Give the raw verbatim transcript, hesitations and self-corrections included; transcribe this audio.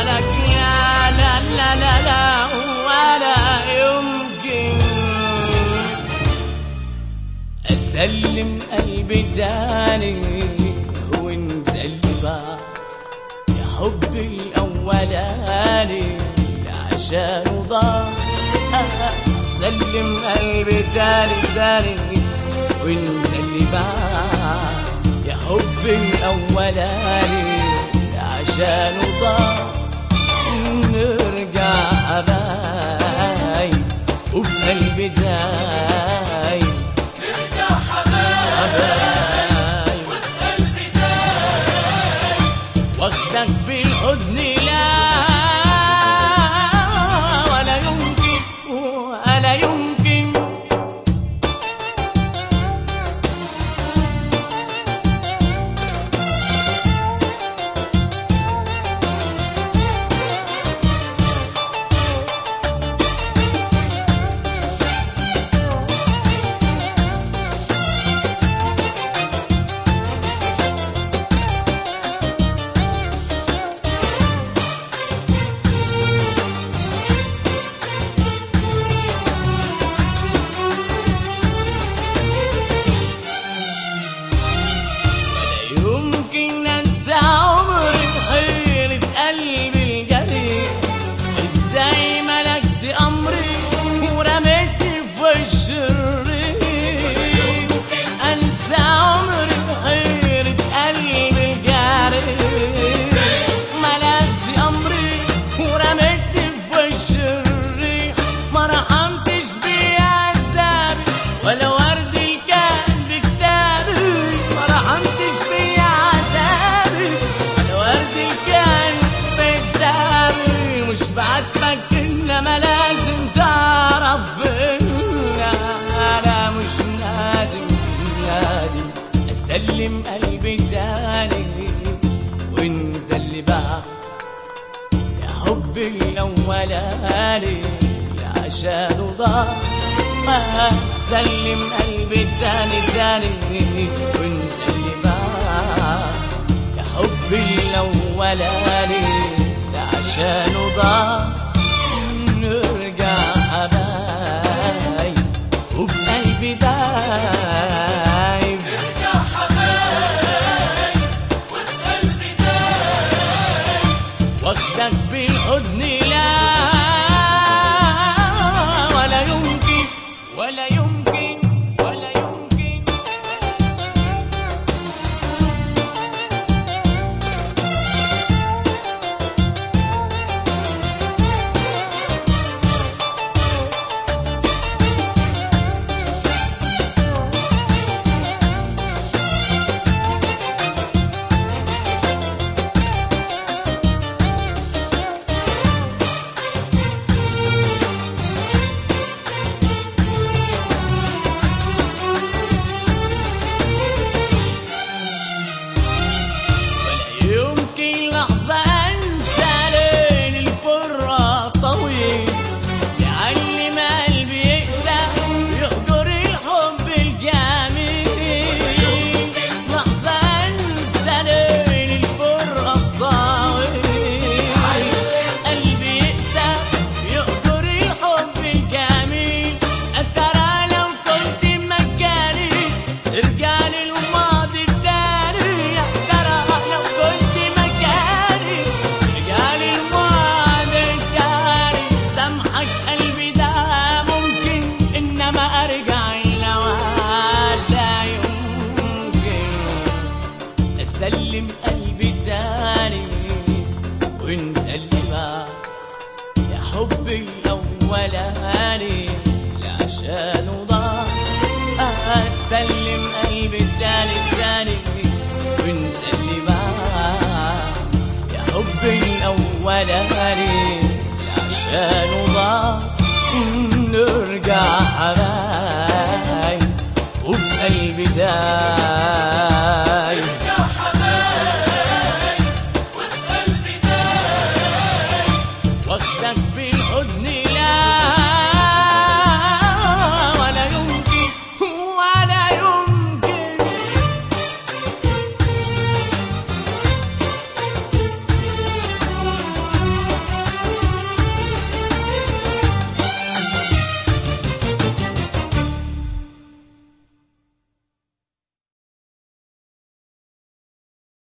لك يا لا لا لا لا ولا يمكن أسلم قلبي تاني وانت اللي بعت يا حبي الأولاني عشان ضاع. أسلم قلبي تاني تاني وانت اللي بعت يا حبي الأولاني عشان ضاع. نرجع حبايب وبقلبي دايب نرجع حبايب وبقلبي دايب واخدك بالحضن لا ولا يمكن ولا يمكن إنما لازم تعرف إن أنا مش نادم نادم أسلم قلبي تاني وإنت اللي بعت يا حبي الأولاني عشان ضاع. أسلم قلبي تاني تاني وإنت اللي بعت يا حبي الأولاني عشان ضاع. نرجع حبايب وبقلبي دايب نرجع حبايب وبقلبي دايب واخدك بالحضن لا ولا يمكن ولا يمكن ولا يمكن سلم قلبي تاني وانت اللي بعت يا حبي الأولاني عشان ضاع. سلم قلبي تاني تاني وانت اللي بعت يا حبي الأولاني عشان ضاع. نرجع حبايب وبقلبي دايب واخدك